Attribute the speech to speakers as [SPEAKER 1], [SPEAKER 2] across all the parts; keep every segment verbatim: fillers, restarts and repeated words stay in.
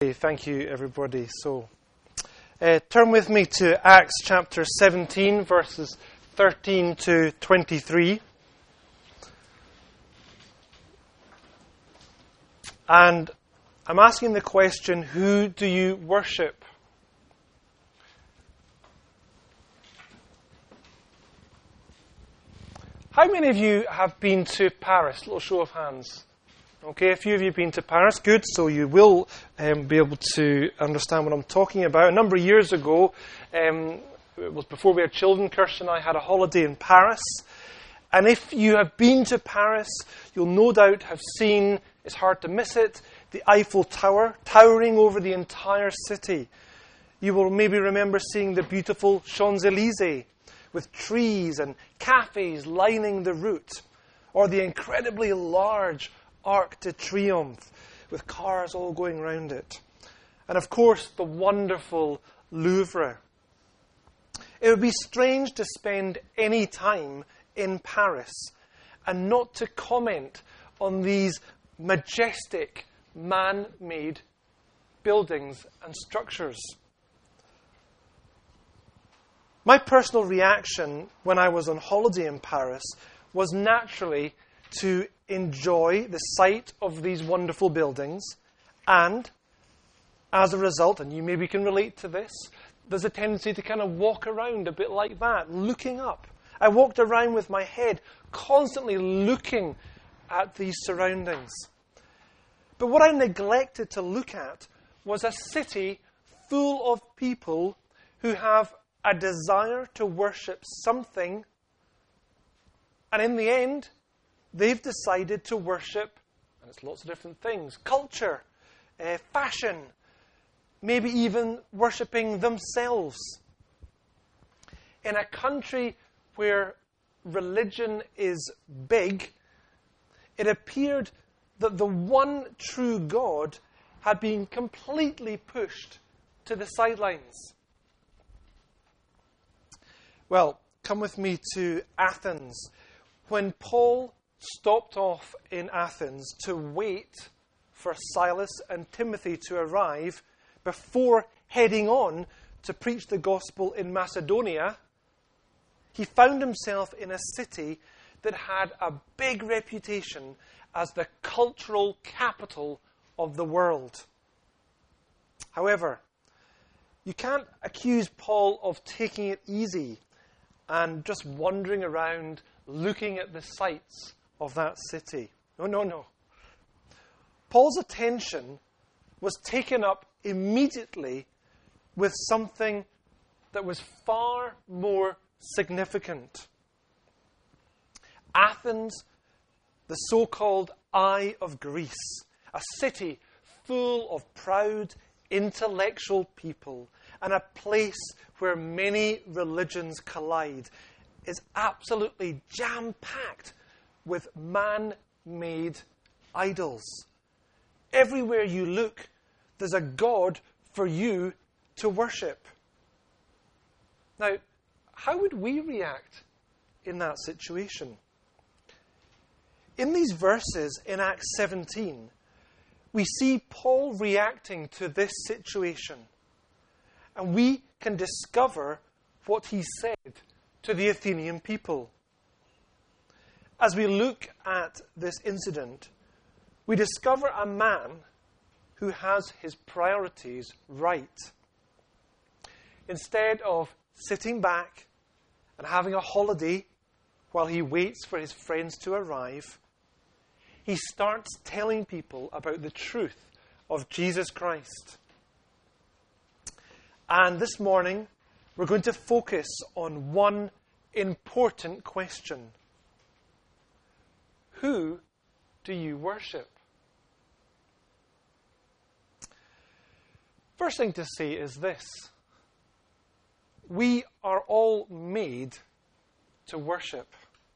[SPEAKER 1] Okay, thank you, everybody. So, uh, turn with me to Acts chapter seventeen, verses thirteen to twenty-three. And I'm asking the question, who do you worship? How many of you have been to Paris? A little show of hands. Okay, a few of you have been to Paris. Good, so you will um, be able to understand what I'm talking about. A number of years ago, um, it was before we had children, Kirsten and I had a holiday in Paris. And if you have been to Paris, you'll no doubt have seen, it's hard to miss it, the Eiffel Tower, towering over the entire city. You will maybe remember seeing the beautiful Champs-Élysées, with trees and cafes lining the route, or the incredibly large Arc de Triomphe, with cars all going round it. And of course, the wonderful Louvre. It would be strange to spend any time in Paris and not to comment on these majestic, man-made buildings and structures. My personal reaction when I was on holiday in Paris was naturally to enjoy the sight of these wonderful buildings, and as a result, and you maybe can relate to this, there's a tendency to kind of walk around a bit like that, looking up. I walked around with my head constantly looking at these surroundings. But what I neglected to look at was a city full of people who have a desire to worship something, and in the end, they've decided to worship, and it's lots of different things, culture, uh, fashion, maybe even worshipping themselves. In a country where religion is big, it appeared that the one true God had been completely pushed to the sidelines. Well, come with me to Athens. When Paul stopped off in Athens to wait for Silas and Timothy to arrive before heading on to preach the gospel in Macedonia, he found himself in a city that had a big reputation as the cultural capital of the world. However, you can't accuse Paul of taking it easy and just wandering around looking at the sights of that city. No, no, no. Paul's attention was taken up immediately with something that was far more significant. Athens, the so-called Eye of Greece, a city full of proud, intellectual people, and a place where many religions collide, is absolutely jam-packed with man-made idols. Everywhere you look, there's a god for you to worship. Now, how would we react in that situation? In these verses in Acts seventeen, we see Paul reacting to this situation. And we can discover what he said to the Athenian people. As we look at this incident, we discover a man who has his priorities right. Instead of sitting back and having a holiday while he waits for his friends to arrive, he starts telling people about the truth of Jesus Christ. And this morning, we're going to focus on one important question. Who do you worship? First thing to say is this. We are all made to worship.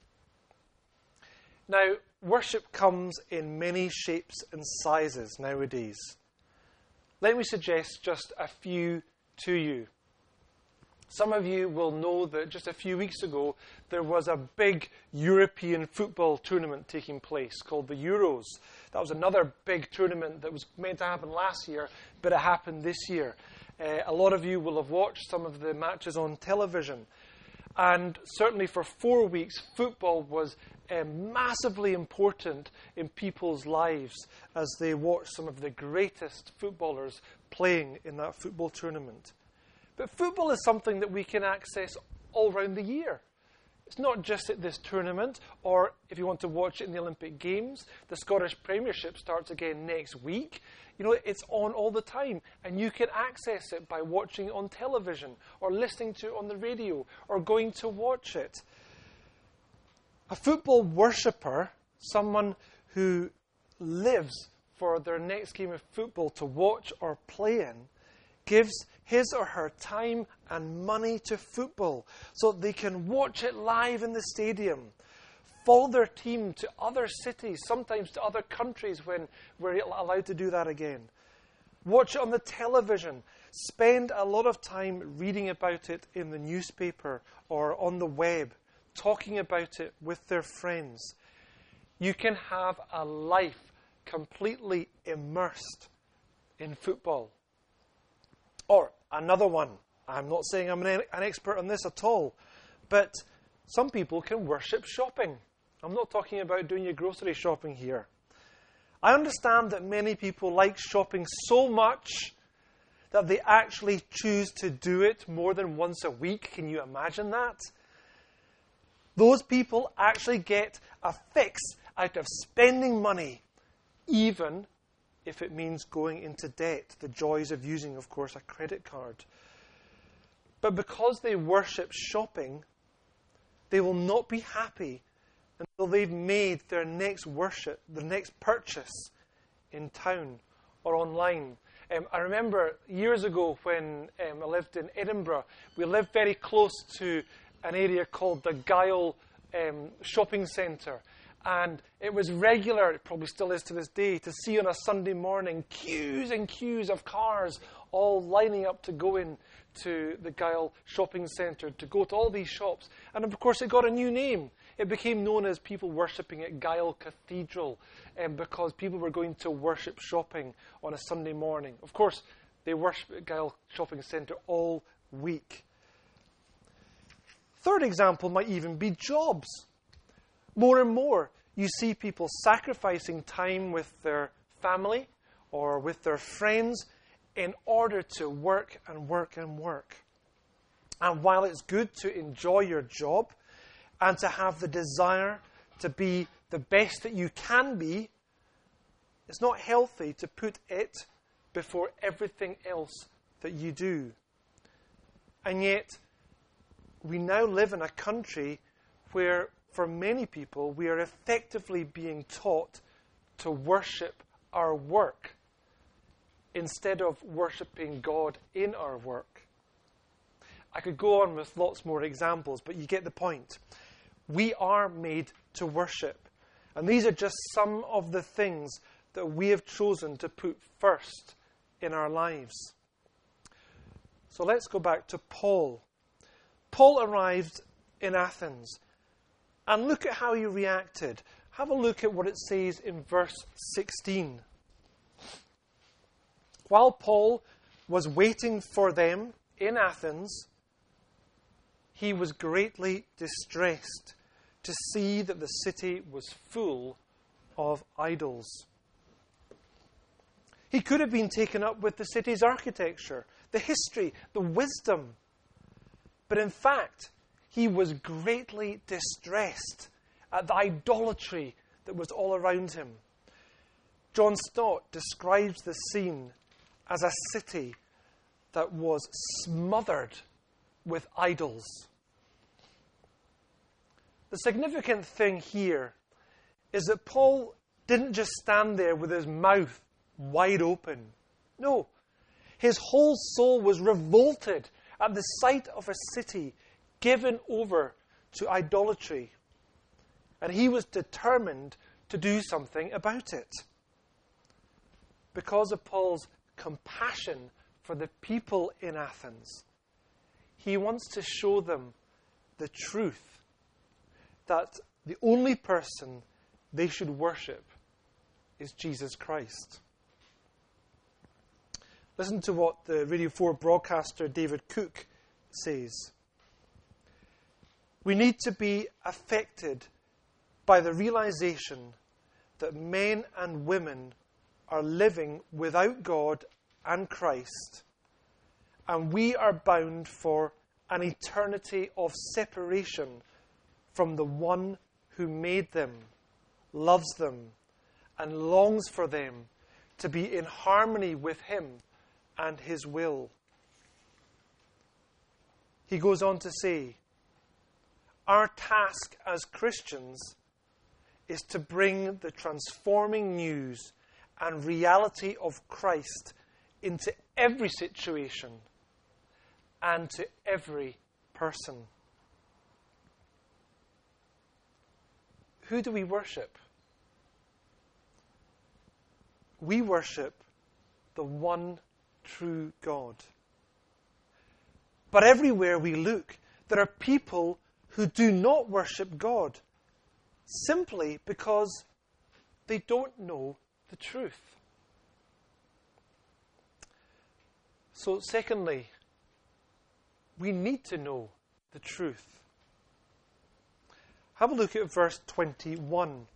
[SPEAKER 1] Now, worship comes in many shapes and sizes nowadays. Let me suggest just a few to you. Some of you will know that just a few weeks ago, there was a big European football tournament taking place called the Euros. That was another big tournament that was meant to happen last year, but it happened this year. Uh, a lot of you will have watched some of the matches on television. And certainly for four weeks, football was uh, massively important in people's lives as they watched some of the greatest footballers playing in that football tournament. But football is something that we can access all around the year. It's not just at this tournament, or if you want to watch it in the Olympic Games, the Scottish Premiership starts again next week. You know, it's on all the time, and you can access it by watching it on television, or listening to it on the radio, or going to watch it. A football worshipper, someone who lives for their next game of football to watch or play in, gives his or her time and money to football so they can watch it live in the stadium, follow their team to other cities, sometimes to other countries when we're allowed to do that again, watch it on the television, spend a lot of time reading about it in the newspaper or on the web, talking about it with their friends. You can have a life completely immersed in football. Or another one. I'm not saying I'm an, an expert on this at all, but some people can worship shopping. I'm not talking about doing your grocery shopping here. I understand that many people like shopping so much that they actually choose to do it more than once a week. Can you imagine that? Those people actually get a fix out of spending money, even if it means going into debt, the joys of using, of course, a credit card. But because they worship shopping, they will not be happy until they've made their next worship, their next purchase in town or online. Um, I remember years ago when um, I lived in Edinburgh, we lived very close to an area called the Gyle um, Shopping Centre. And it was regular, it probably still is to this day, to see on a Sunday morning queues and queues of cars all lining up to go in to the Gyle Shopping Centre, to go to all these shops. And of course it got a new name. It became known as people worshipping at Gyle Cathedral, um, because people were going to worship shopping on a Sunday morning. Of course, they worship at Gyle Shopping Centre all week. Third example might even be jobs. More and more, you see people sacrificing time with their family or with their friends in order to work and work and work. And while it's good to enjoy your job and to have the desire to be the best that you can be, it's not healthy to put it before everything else that you do. And yet, we now live in a country where for many people, we are effectively being taught to worship our work instead of worshipping God in our work. I could go on with lots more examples, but you get the point. We are made to worship. And these are just some of the things that we have chosen to put first in our lives. So let's go back to Paul. Paul arrived in Athens. And look at how he reacted. Have a look at what it says in verse sixteen. While Paul was waiting for them in Athens, he was greatly distressed to see that the city was full of idols. He could have been taken up with the city's architecture, the history, the wisdom. But in fact, he was greatly distressed at the idolatry that was all around him. John Stott describes the scene as a city that was smothered with idols. The significant thing here is that Paul didn't just stand there with his mouth wide open. No, his whole soul was revolted at the sight of a city given over to idolatry. And he was determined to do something about it. Because of Paul's compassion for the people in Athens, He wants to show them the truth that the only person they should worship is Jesus Christ. Listen to what the Radio four broadcaster David Cook says. We need to be affected by the realization that men and women are living without God and Christ, and we are bound for an eternity of separation from the one who made them, loves them, and longs for them to be in harmony with him and his will. He goes on to say, our task as Christians is to bring the transforming news and reality of Christ into every situation and to every person. Who do we worship? We worship the one true God. But everywhere we look, there are people who do not worship God simply because they don't know the truth. So, secondly, we need to know the truth. Have a look at verse twenty-one.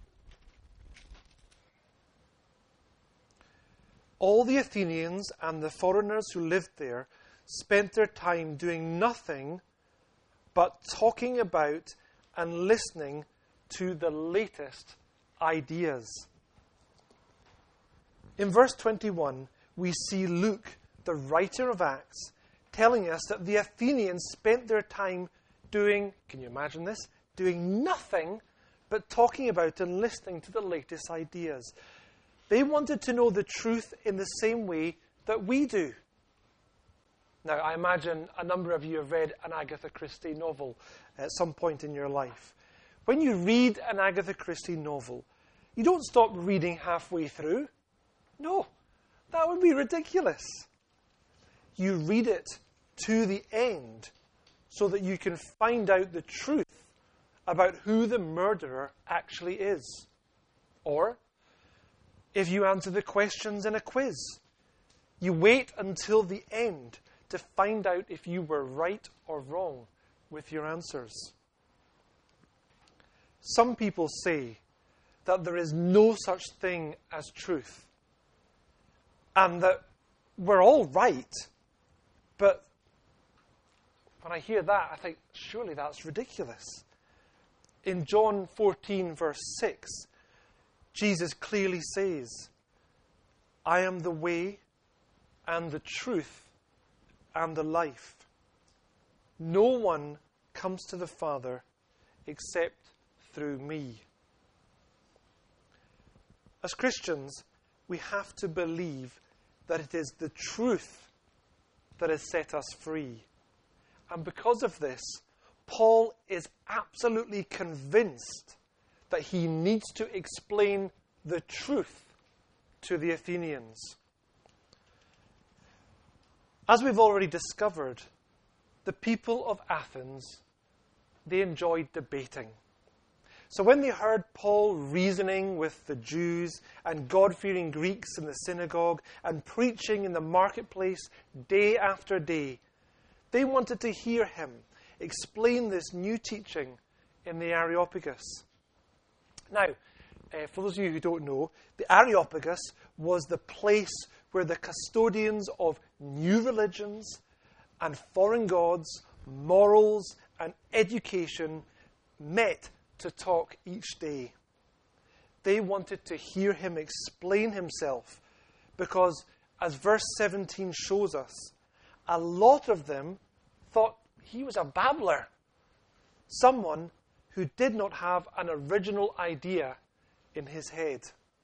[SPEAKER 1] All the Athenians and the foreigners who lived there spent their time doing nothing but talking about and listening to the latest ideas. In verse twenty-one, we see Luke, the writer of Acts, telling us that the Athenians spent their time doing, can you imagine this? Doing nothing but talking about and listening to the latest ideas. They wanted to know the truth in the same way that we do. Now, I imagine a number of you have read an Agatha Christie novel at some point in your life. When you read an Agatha Christie novel, you don't stop reading halfway through. No, that would be ridiculous. You read it to the end so that you can find out the truth about who the murderer actually is. Or, if you answer the questions in a quiz, you wait until the end to find out if you were right or wrong with your answers. Some people say that there is no such thing as truth, and that we're all right, but when I hear that, I think, surely that's ridiculous. In John fourteen, verse six, Jesus clearly says, I am the way and the truth and the life. No one comes to the Father except through me. As Christians, we have to believe that it is the truth that has set us free. And because of this, Paul is absolutely convinced that he needs to explain the truth to the Athenians. As we've already discovered, the people of Athens, they enjoyed debating. So when they heard Paul reasoning with the Jews and God-fearing Greeks in the synagogue and preaching in the marketplace day after day, they wanted to hear him explain this new teaching in the Areopagus. Now, uh, for those of you who don't know, the Areopagus was the place where the custodians of new religions and foreign gods, morals and education met to talk each day. They wanted to hear him explain himself because, as verse seventeen shows us, a lot of them thought he was a babbler, someone who did not have an original idea in his head.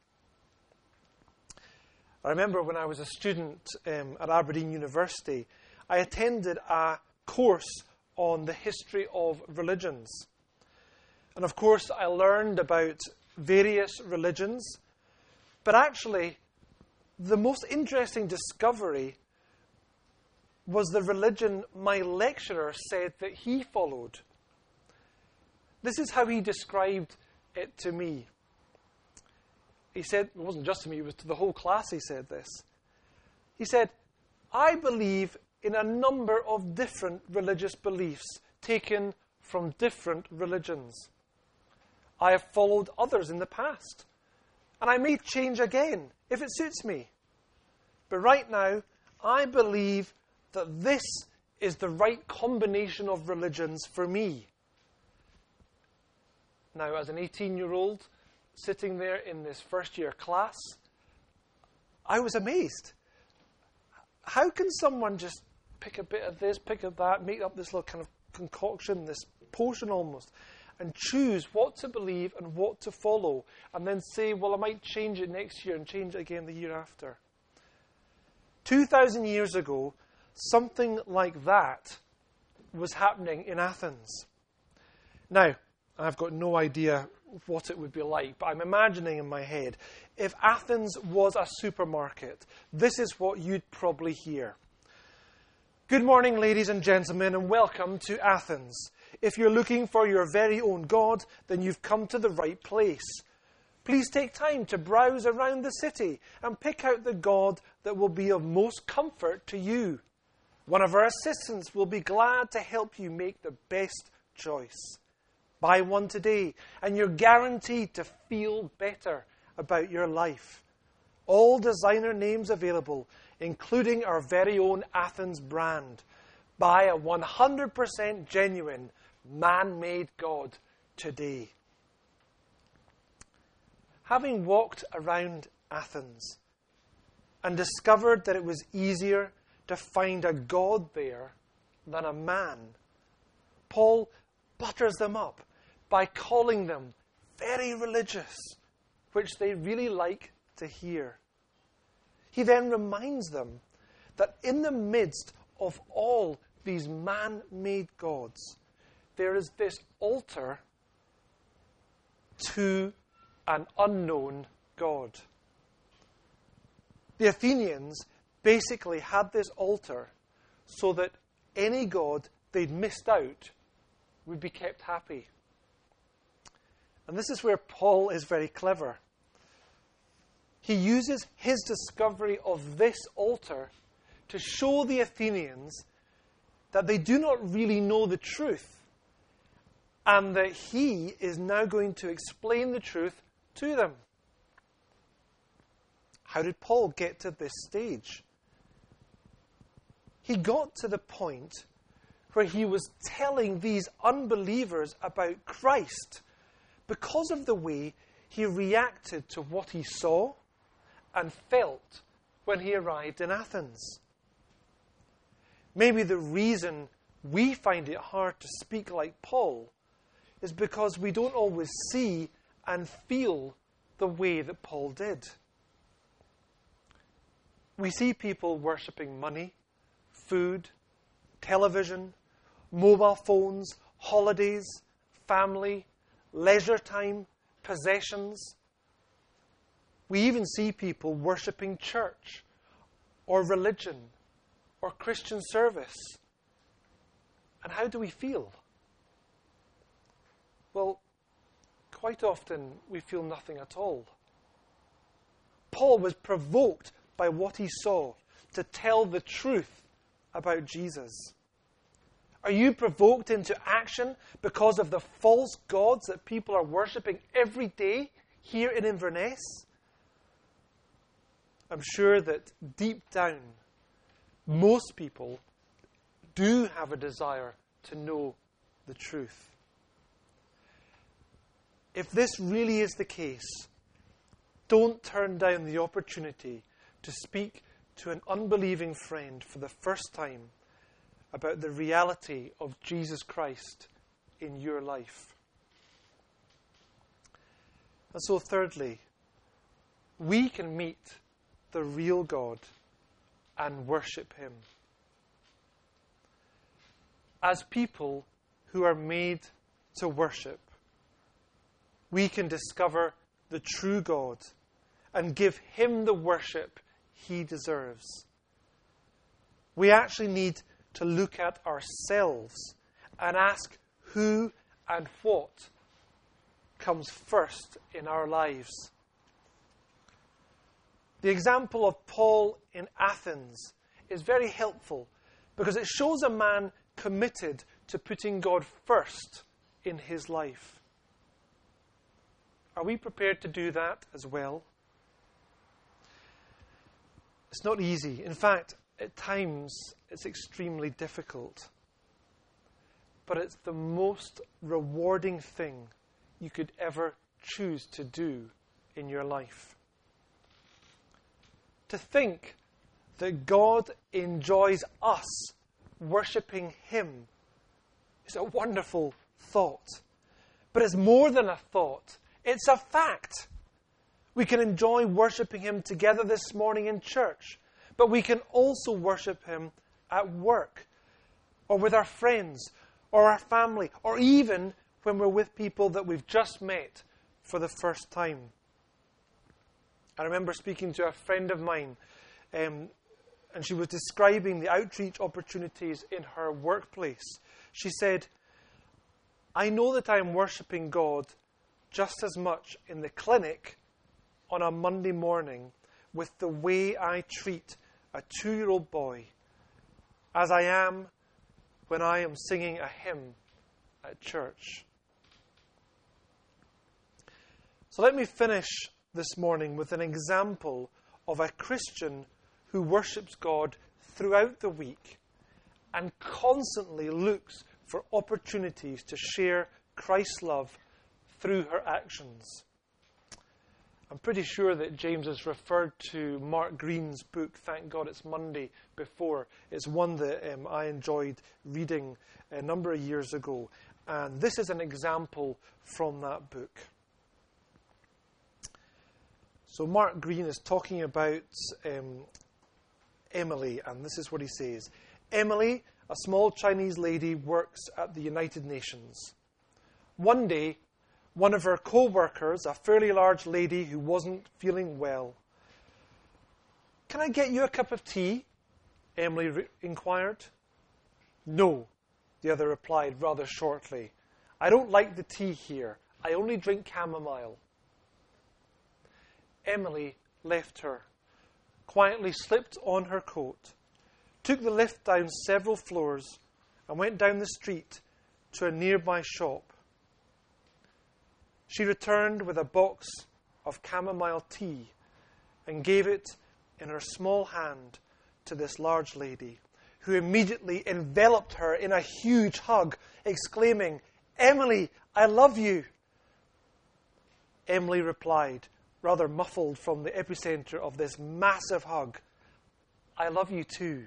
[SPEAKER 1] I remember when I was a student um, at Aberdeen University, I attended a course on the history of religions. And of course, I learned about various religions, but actually, the most interesting discovery was the religion my lecturer said that he followed. This is how he described it to me. He said, it wasn't just to me, it was to the whole class he said this. He said, I believe in a number of different religious beliefs taken from different religions. I have followed others in the past, and I may change again if it suits me. But right now, I believe that this is the right combination of religions for me. Now, as an eighteen-year-old sitting there in this first-year class, I was amazed. How can someone just pick a bit of this, pick of that, make up this little kind of concoction, this potion almost, and choose what to believe and what to follow, and then say, well, I might change it next year and change it again the year after? two thousand years ago, something like that was happening in Athens. Now, I've got no idea what it would be like, but I'm imagining in my head, if Athens was a supermarket, this is what you'd probably hear. Good morning, ladies and gentlemen, and welcome to Athens. If you're looking for your very own God, then you've come to the right place. Please take time to browse around the city and pick out the God that will be of most comfort to you. One of our assistants will be glad to help you make the best choice. Buy one today, and you're guaranteed to feel better about your life. All designer names available, including our very own Athens brand. Buy a one hundred percent genuine, man-made God today. Having walked around Athens and discovered that it was easier to find a God there than a man, Paul butters them up by calling them very religious, which they really like to hear. He then reminds them that in the midst of all these man-made gods, there is this altar to an unknown God. The Athenians basically had this altar so that any god they'd missed out would be kept happy. And this is where Paul is very clever. He uses his discovery of this altar to show the Athenians that they do not really know the truth, and that he is now going to explain the truth to them. How did Paul get to this stage? He got to the point where he was telling these unbelievers about Christ because of the way he reacted to what he saw and felt when he arrived in Athens. Maybe the reason we find it hard to speak like Paul is because we don't always see and feel the way that Paul did. We see people worshipping money, food, television, mobile phones, holidays, family, leisure time, possessions. We even see people worshipping church or religion or Christian service. And how do we feel? Well, quite often we feel nothing at all. Paul was provoked by what he saw to tell the truth about Jesus. Are you provoked into action because of the false gods that people are worshipping every day here in Inverness? I'm sure that deep down, most people do have a desire to know the truth. If this really is the case, don't turn down the opportunity to speak to an unbelieving friend for the first time about the reality of Jesus Christ in your life. And so thirdly, we can meet the real God and worship him. As people who are made to worship, we can discover the true God and give him the worship he deserves. we actually need to look at ourselves and ask who and what comes first in our lives. The example of Paul in Athens is very helpful because it shows a man committed to putting God first in his life. Are we prepared to do that as well? It's not easy. In fact, at times it's extremely difficult. But it's the most rewarding thing you could ever choose to do in your life. To think that God enjoys us worshipping Him is a wonderful thought. But it's more than a thought. It's a fact. We can enjoy worshipping Him together this morning in church, but we can also worship Him at work, or with our friends, or our family, or even when we're with people that we've just met for the first time. I remember speaking to a friend of mine, um, and she was describing the outreach opportunities in her workplace. She said, I know that I'm worshipping God just as much in the clinic on a Monday morning with the way I treat a two-year-old boy as I am when I am singing a hymn at church. So let me finish this morning with an example of a Christian who worships God throughout the week and constantly looks for opportunities to share Christ's love through her actions. I'm pretty sure that James has referred to Mark Green's book, Thank God It's Monday, before. It's one that um, I enjoyed reading a number of years ago. And this is an example from that book. So Mark Green is talking about um, Emily, and this is what he says. Emily, a small Chinese lady, works at the United Nations. One day, one of her co-workers, a fairly large lady who wasn't feeling well. Can I get you a cup of tea? Emily re- inquired. No, the other replied rather shortly. I don't like the tea here. I only drink chamomile. Emily left her, quietly slipped on her coat, took the lift down several floors, and went down the street to a nearby shop. She returned with a box of chamomile tea and gave it in her small hand to this large lady, who immediately enveloped her in a huge hug, exclaiming, Emily, I love you. Emily replied, rather muffled from the epicenter of this massive hug, I love you too.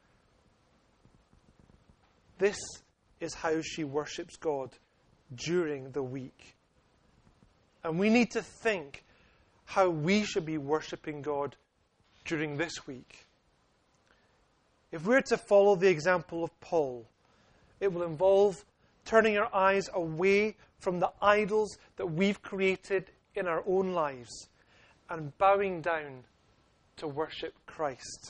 [SPEAKER 1] This is how she worships God during the week. And we need to think how we should be worshipping God during this week. If we're to follow the example of Paul, it will involve turning our eyes away from the idols that we've created in our own lives and bowing down to worship Christ.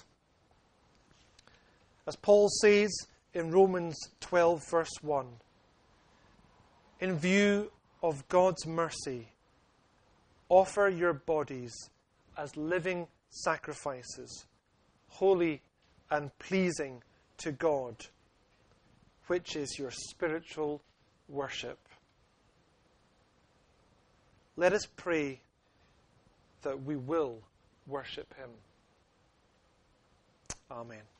[SPEAKER 1] As Paul says in Romans twelve, verse one, in view of God's mercy, offer your bodies as living sacrifices, holy and pleasing to God, which is your spiritual worship. Let us pray that we will worship Him. Amen.